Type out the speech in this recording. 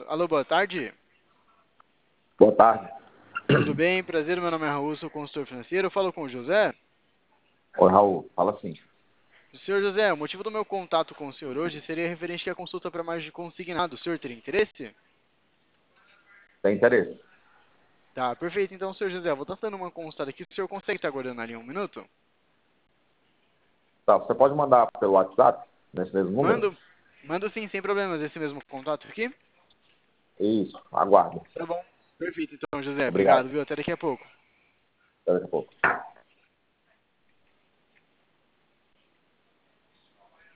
Alô, boa tarde. Boa tarde. Tudo bem? Prazer, meu nome é Raul, sou consultor financeiro. Eu falo com o José. Oi, Raul. Fala assim. Senhor José, o motivo do meu contato com o senhor hoje seria referente à consulta para margem de consignado. O senhor teria interesse? Tem interesse? Tá, perfeito. Então, senhor José, eu vou estar dando uma consulta aqui. O senhor consegue estar aguardando ali um minuto? Tá, você pode mandar pelo WhatsApp, nesse mesmo número? Mando, mando sim, sem problemas, esse mesmo contato aqui. Isso, aguardo. Tá bom. Perfeito, então, José. Obrigado. Obrigado, viu? Até daqui a pouco. Até daqui a pouco.